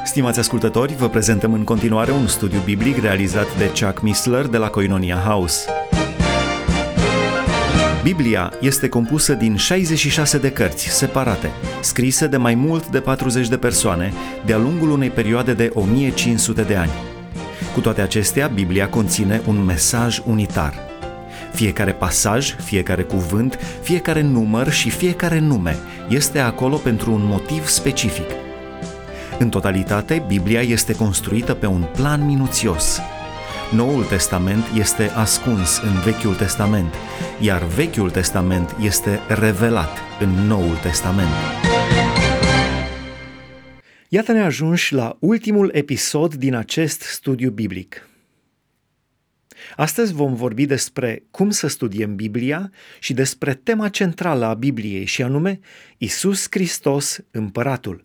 Stimați ascultători, vă prezentăm în continuare un studiu biblic realizat de Chuck Missler de la Koinonia House. Biblia este compusă din 66 de cărți separate, scrise de mai mult de 40 de persoane de-a lungul unei perioade de 1500 de ani. Cu toate acestea, Biblia conține un mesaj unitar. Fiecare pasaj, fiecare cuvânt, fiecare număr și fiecare nume este acolo pentru un motiv specific. În totalitate, Biblia este construită pe un plan minuțios. Noul Testament este ascuns în Vechiul Testament, iar Vechiul Testament este revelat în Noul Testament. Iată-ne ajunși la ultimul episod din acest studiu biblic. Astăzi vom vorbi despre cum să studiem Biblia și despre tema centrală a Bibliei, și anume Iisus Hristos, Împăratul.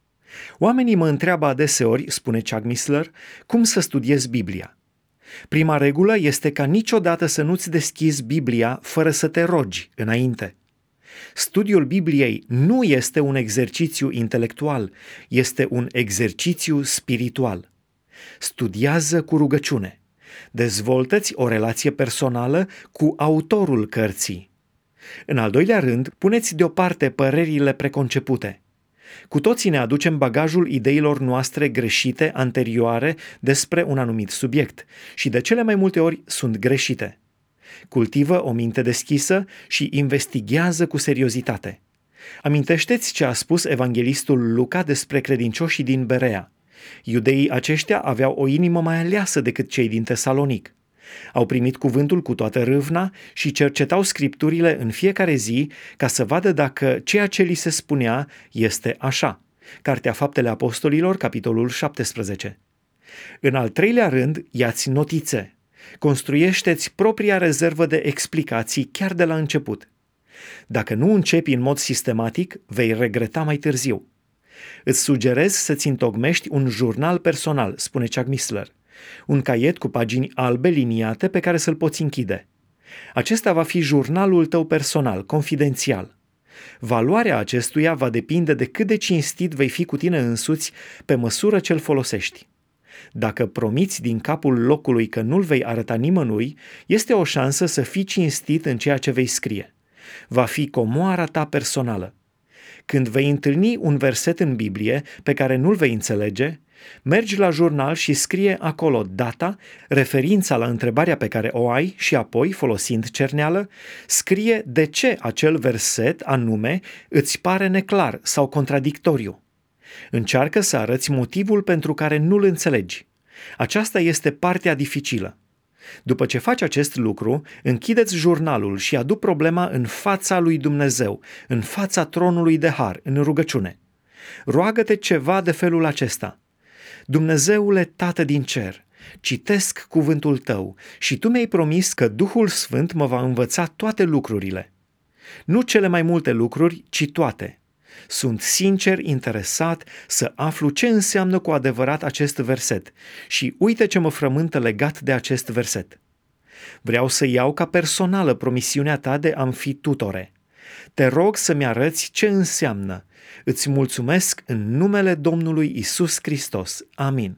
Oamenii mă întreabă adeseori, spune Chuck Missler, cum să studiez Biblia. Prima regulă este ca niciodată să nu-ți deschizi Biblia fără să te rogi înainte. Studiul Bibliei nu este un exercițiu intelectual, este un exercițiu spiritual. Studiază cu rugăciune. Dezvoltă-ți o relație personală cu autorul cărții. În al doilea rând, puneți deoparte părerile preconcepute. Cu toții ne aducem bagajul ideilor noastre greșite anterioare despre un anumit subiect și de cele mai multe ori sunt greșite. Cultivă o minte deschisă și investighează cu seriozitate. Amintește-ți ce a spus evanghelistul Luca despre credincioșii din Berea. Iudeii aceștia aveau o inimă mai aleasă decât cei din Tesalonic. Au primit cuvântul cu toată râvna și cercetau scripturile în fiecare zi ca să vadă dacă ceea ce li se spunea este așa. Cartea Faptele Apostolilor, capitolul 17. În al treilea rând, ia-ți notițe. Construiește-ți propria rezervă de explicații chiar de la început. Dacă nu începi în mod sistematic, vei regreta mai târziu. Îți sugerez să-ți întocmești un jurnal personal, spune Chuck Missler. Un caiet cu pagini albe liniate pe care să-l poți închide. Acesta va fi jurnalul tău personal, confidențial. Valoarea acestuia va depinde de cât de cinstit vei fi cu tine însuți pe măsură ce îl folosești. Dacă promiți din capul locului că nu-l vei arăta nimănui, este o șansă să fii cinstit în ceea ce vei scrie. Va fi comoara ta personală. Când vei întâlni un verset în Biblie pe care nu-l vei înțelege, mergi la jurnal și scrie acolo data, referința la întrebarea pe care o ai și apoi, folosind cerneală, scrie de ce acel verset anume îți pare neclar sau contradictoriu. Încearcă să arăți motivul pentru care nu-l înțelegi. Aceasta este partea dificilă. După ce faci acest lucru, închideți jurnalul și adu problema în fața lui Dumnezeu, în fața tronului de har, în rugăciune. Roagă-te ceva de felul acesta. Dumnezeule Tată din cer, citesc cuvântul tău și tu mi-ai promis că Duhul Sfânt mă va învăța toate lucrurile. Nu cele mai multe lucruri, ci toate. Sunt sincer interesat să aflu ce înseamnă cu adevărat acest verset și uite ce mă frământă legat de acest verset. Vreau să iau ca personală promisiunea ta de a-mi fi tutore. Te rog să-mi arăți ce înseamnă. Îți mulțumesc în numele Domnului Iisus Hristos. Amin.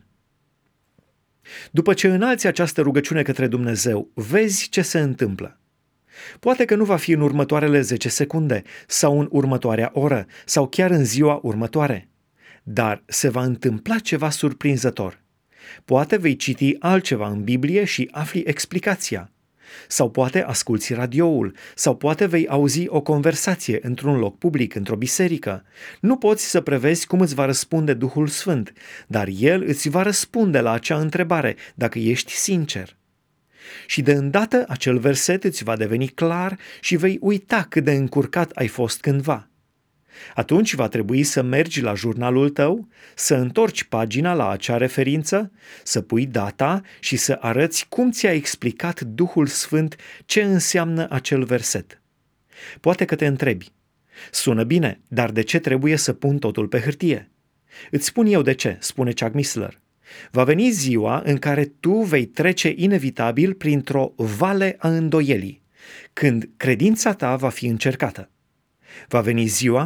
După ce înalți această rugăciune către Dumnezeu, vezi ce se întâmplă. Poate că nu va fi în următoarele 10 secunde, sau în următoarea oră, sau chiar în ziua următoare. Dar se va întâmpla ceva surprinzător. Poate vei citi altceva în Biblie și afli explicația. Sau poate asculți radioul, sau poate vei auzi o conversație într-un loc public, într-o biserică. Nu poți să prevezi cum îți va răspunde Duhul Sfânt, dar El îți va răspunde la acea întrebare, dacă ești sincer. Și de îndată acel verset îți va deveni clar și vei uita cât de încurcat ai fost cândva. Atunci va trebui să mergi la jurnalul tău, să întorci pagina la acea referință, să pui data și să arăți cum ți-a explicat Duhul Sfânt ce înseamnă acel verset. Poate că te întrebi, sună bine, dar de ce trebuie să pun totul pe hârtie? Îți spun eu de ce, spune Chuck Missler. Va veni ziua în care tu vei trece inevitabil printr-o vale a îndoielii, când credința ta va fi încercată. Va veni ziua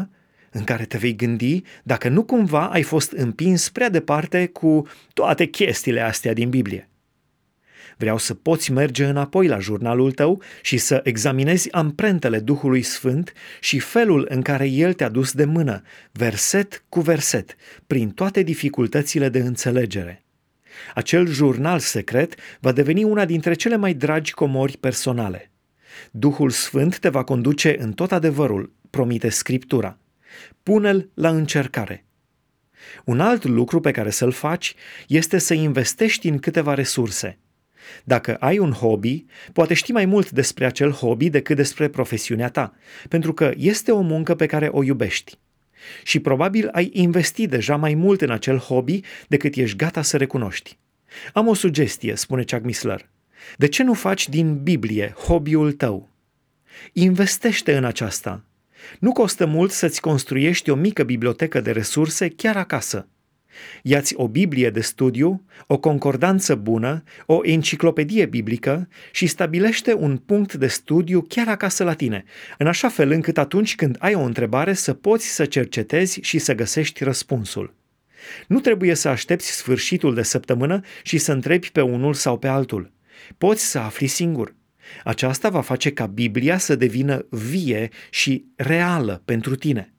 în care te vei gândi dacă nu cumva ai fost împins prea departe cu toate chestiile astea din Biblie. Vreau să poți merge înapoi la jurnalul tău și să examinezi amprentele Duhului Sfânt și felul în care El te-a dus de mână, verset cu verset, prin toate dificultățile de înțelegere. Acel jurnal secret va deveni una dintre cele mai dragi comori personale. Duhul Sfânt te va conduce în tot adevărul, promite Scriptura. Pune-l la încercare. Un alt lucru pe care să-l faci este să investești în câteva resurse. Dacă ai un hobby, poate știi mai mult despre acel hobby decât despre profesiunea ta, pentru că este o muncă pe care o iubești. Și probabil ai investit deja mai mult în acel hobby decât ești gata să recunoști. Am o sugestie, spune Chuck Missler. De ce nu faci din Biblie hobby-ul tău? Investește în aceasta. Nu costă mult să-ți construiești o mică bibliotecă de resurse chiar acasă. Ia-ți o Biblie de studiu, o concordanță bună, o enciclopedie biblică și stabilește un punct de studiu chiar acasă la tine, în așa fel încât atunci când ai o întrebare să poți să cercetezi și să găsești răspunsul. Nu trebuie să aștepți sfârșitul de săptămână și să întrebi pe unul sau pe altul. Poți să afli singur. Aceasta va face ca Biblia să devină vie și reală pentru tine.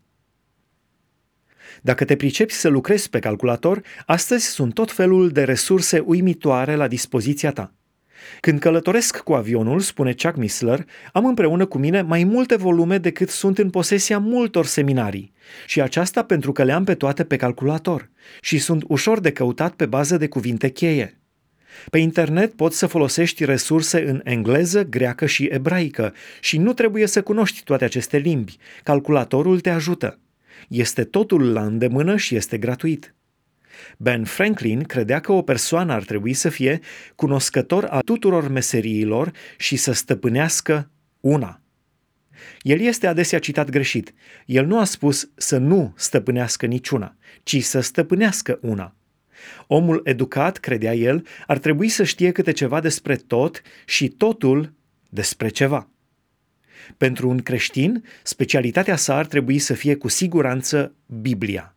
Dacă te pricepi să lucrezi pe calculator, astăzi sunt tot felul de resurse uimitoare la dispoziția ta. Când călătoresc cu avionul, spune Chuck Missler, am împreună cu mine mai multe volume decât sunt în posesia multor seminarii, și aceasta pentru că le am pe toate pe calculator și sunt ușor de căutat pe bază de cuvinte cheie. Pe internet poți să folosești resurse în engleză, greacă și ebraică și nu trebuie să cunoști toate aceste limbi. Calculatorul te ajută. Este totul la îndemână și este gratuit. Ben Franklin credea că o persoană ar trebui să fie cunoscător a tuturor meseriilor și să stăpânească una. El este adesea citat greșit. El nu a spus să nu stăpânească niciuna, ci să stăpânească una. Omul educat, credea el, ar trebui să știe câte ceva despre tot și totul despre ceva. Pentru un creștin, specialitatea sa ar trebui să fie cu siguranță Biblia.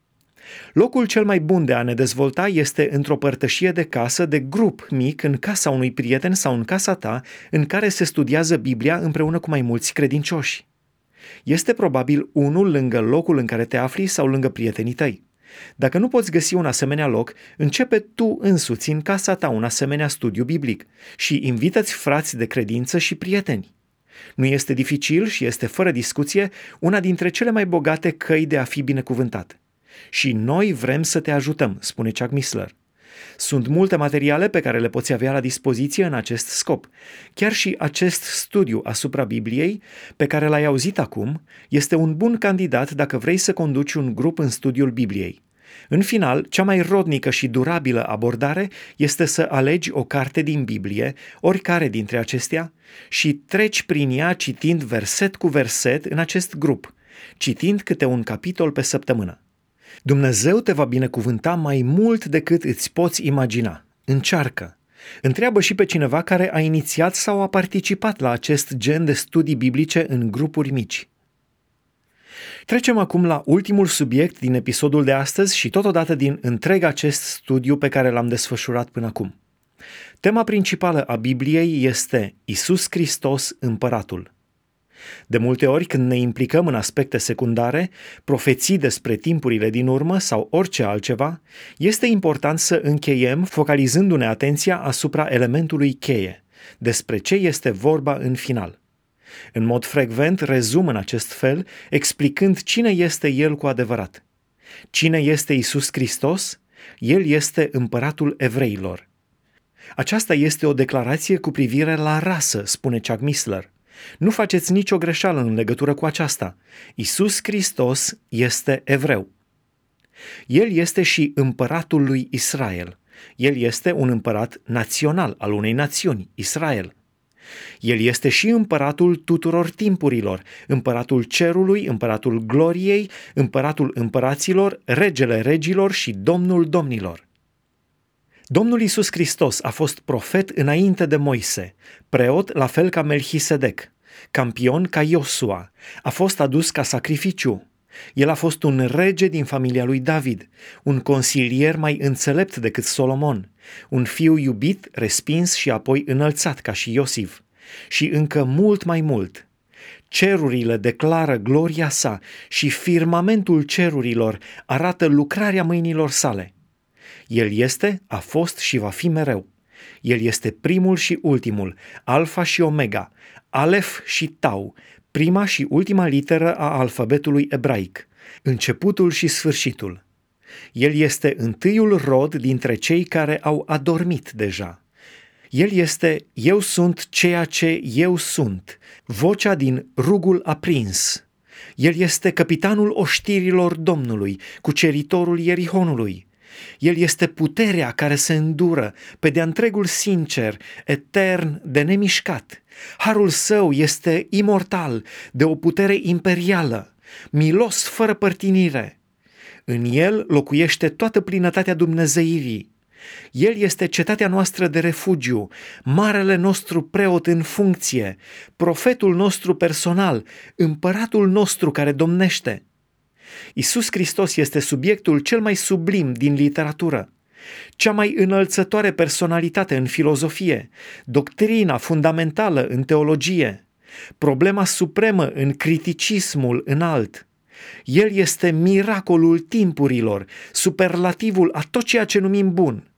Locul cel mai bun de a ne dezvolta este într-o părtășie de casă, de grup mic, în casa unui prieten sau în casa ta, în care se studiază Biblia împreună cu mai mulți credincioși. Este probabil unul lângă locul în care te afli sau lângă prietenii tăi. Dacă nu poți găsi un asemenea loc, începe tu însuți în casa ta un asemenea studiu biblic și invită-ți frați de credință și prieteni. Nu este dificil și este fără discuție una dintre cele mai bogate căi de a fi binecuvântat. Și noi vrem să te ajutăm, spune Chuck Missler. Sunt multe materiale pe care le poți avea la dispoziție în acest scop. Chiar și acest studiu asupra Bibliei, pe care l-ai auzit acum, este un bun candidat dacă vrei să conduci un grup în studiul Bibliei. În final, cea mai rodnică și durabilă abordare este să alegi o carte din Biblie, oricare dintre acestea, și treci prin ea citind verset cu verset în acest grup, citind câte un capitol pe săptămână. Dumnezeu te va binecuvânta mai mult decât îți poți imagina. Încearcă. Întreabă și pe cineva care a inițiat sau a participat la acest gen de studii biblice în grupuri mici. Trecem acum la ultimul subiect din episodul de astăzi și totodată din întreg acest studiu pe care l-am desfășurat până acum. Tema principală a Bibliei este Iisus Hristos, Împăratul. De multe ori, când ne implicăm în aspecte secundare, profeții despre timpurile din urmă sau orice altceva, este important să încheiem focalizându-ne atenția asupra elementului cheie, despre ce este vorba în final. În mod frecvent rezum în acest fel, explicând cine este El cu adevărat. Cine este Iisus Hristos? El este Împăratul Evreilor. Aceasta este o declarație cu privire la rasă, spune Chuck Missler. Nu faceți nicio greșeală în legătură cu aceasta. Iisus Hristos este evreu. El este și împăratul lui Israel. El este un împărat național al unei națiuni, Israel. El este și împăratul tuturor timpurilor, împăratul cerului, împăratul gloriei, împăratul împăraților, regele regilor și domnul domnilor. Domnul Iisus Hristos a fost profet înainte de Moise, preot la fel ca Melchisedec, campion ca Iosua, a fost adus ca sacrificiu, El a fost un rege din familia lui David, un consilier mai înțelept decât Solomon, un fiu iubit, respins și apoi înălțat ca și Iosif. Și încă mult mai mult. Cerurile declară gloria sa și firmamentul cerurilor arată lucrarea mâinilor sale. El este, a fost și va fi mereu. El este primul și ultimul, alfa și omega, alef și tau, prima și ultima literă a alfabetului ebraic, începutul și sfârșitul. El este întâiul rod dintre cei care au adormit deja. El este eu sunt ceea ce eu sunt, vocea din rugul aprins. El este capitanul oștirilor Domnului, cuceritorul Ierihonului. El este puterea care se îndură, pe de-a întregul sincer, etern, de nemișcat. Harul său este imortal, de o putere imperială, milos fără părtinire. În el locuiește toată plinătatea dumnezeirii. El este cetatea noastră de refugiu, marele nostru preot în funcție, profetul nostru personal, împăratul nostru care domnește. Iisus Hristos este subiectul cel mai sublim din literatură, cea mai înălțătoare personalitate în filozofie, doctrina fundamentală în teologie, problema supremă în criticismul înalt. El este miracolul timpurilor, superlativul a tot ceea ce numim bun.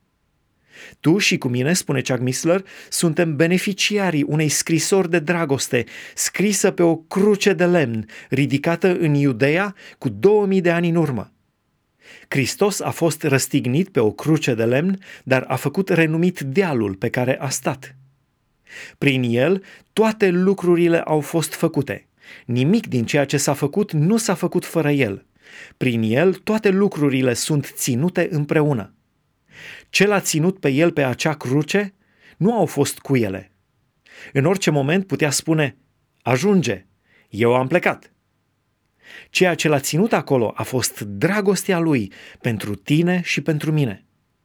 Tu și cu mine, spune Chuck Missler, suntem beneficiarii unei scrisori de dragoste scrisă pe o cruce de lemn ridicată în Iudeea cu 2000 de ani în urmă. Hristos a fost răstignit pe o cruce de lemn, dar a făcut renumit dealul pe care a stat. Prin el, toate lucrurile au fost făcute. Nimic din ceea ce s-a făcut nu s-a făcut fără el. Prin el, toate lucrurile sunt ținute împreună. Ce l-a ținut pe el pe acea cruce nu au fost cuiele. În orice moment putea spune, ajunge, eu am plecat. Ceea ce l-a ținut acolo a fost dragostea lui pentru tine și pentru mine.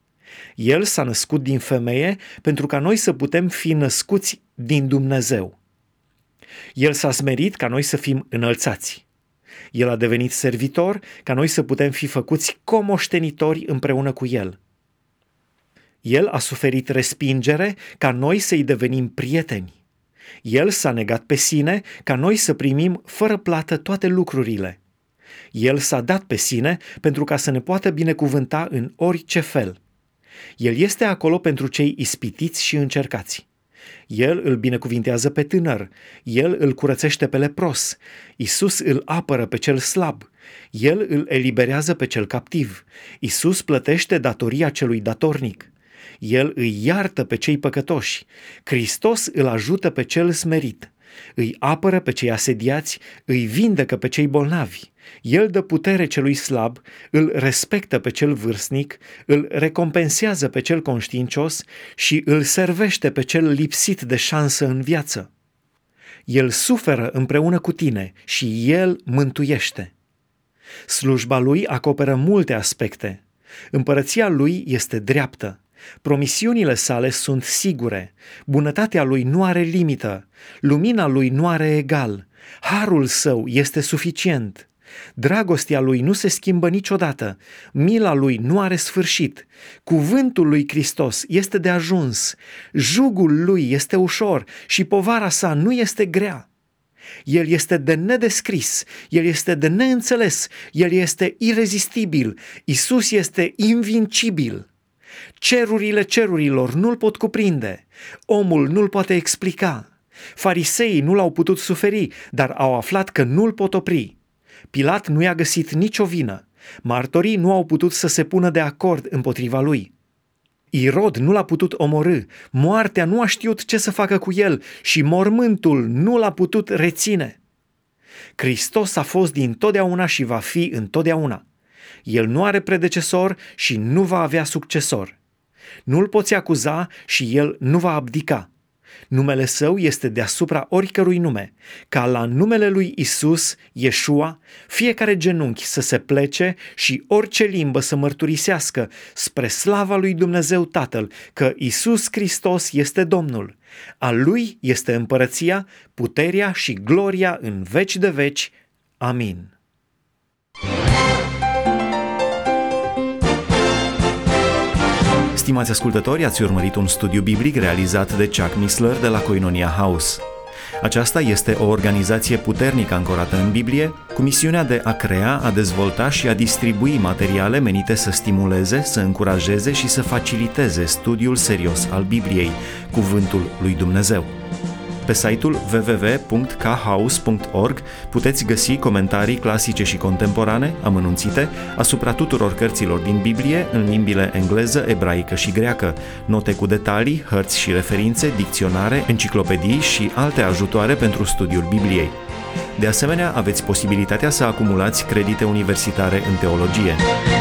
El s-a născut din femeie pentru ca noi să putem fi născuți din Dumnezeu. El s-a smerit ca noi să fim înălțați. El a devenit servitor ca noi să putem fi făcuți comoștenitori împreună cu el. El a suferit respingere ca noi să-i devenim prieteni. El s-a negat pe sine ca noi să primim fără plată toate lucrurile. El s-a dat pe sine pentru ca să ne poată binecuvânta în orice fel. El este acolo pentru cei ispitiți și încercați. El îl binecuvintează pe tânăr, el îl curățește pe lepros, Iisus îl apără pe cel slab, el îl eliberează pe cel captiv, Iisus plătește datoria celui datornic. El îi iartă pe cei păcătoși, Hristos îl ajută pe cel smerit, îi apără pe cei asediați, îi vindecă pe cei bolnavi, el dă putere celui slab, îl respectă pe cel vârstnic, îl recompensează pe cel conștiincios și îl servește pe cel lipsit de șansă în viață. El suferă împreună cu tine și el mântuiește. Slujba lui acoperă multe aspecte. Împărăția lui este dreaptă. Promisiunile sale sunt sigure, bunătatea lui nu are limită, lumina lui nu are egal, harul său este suficient, dragostea lui nu se schimbă niciodată, mila lui nu are sfârșit, cuvântul lui Hristos este de ajuns, jugul lui este ușor și povara sa nu este grea. El este de nedescris, el este de neînțeles, el este irezistibil, Iisus este invincibil. Cerurile cerurilor nu-l pot cuprinde, omul nu-l poate explica. Fariseii nu l-au putut suferi, dar au aflat că nu-l pot opri. Pilat nu i-a găsit nicio vină. Martorii nu au putut să se pună de acord împotriva lui. Irod nu l-a putut omorî, moartea nu a știut ce să facă cu el și mormântul nu l-a putut reține. Hristos a fost dintotdeauna și va fi întotdeauna. El nu are predecesor și nu va avea succesor. Nu-l poți acuza și el nu va abdica. Numele său este deasupra oricărui nume, ca la numele lui Isus, Iesua, fiecare genunchi să se plece și orice limbă să mărturisească spre slava lui Dumnezeu Tatăl că Isus Hristos este Domnul. A lui este împărăția, puterea și gloria în veci de veci. Amin. Stimați ascultători, ați urmărit un studiu biblic realizat de Chuck Missler de la Koinonia House. Aceasta este o organizație puternic ancorată în Biblie, cu misiunea de a crea, a dezvolta și a distribui materiale menite să stimuleze, să încurajeze și să faciliteze studiul serios al Bibliei, Cuvântul lui Dumnezeu. Pe site-ul www.khouse.org puteți găsi comentarii clasice și contemporane, amănunțite, asupra tuturor cărților din Biblie în limbile engleză, ebraică și greacă, note cu detalii, hărți și referințe, dicționare, enciclopedii și alte ajutoare pentru studiul Bibliei. De asemenea, aveți posibilitatea să acumulați credite universitare în teologie.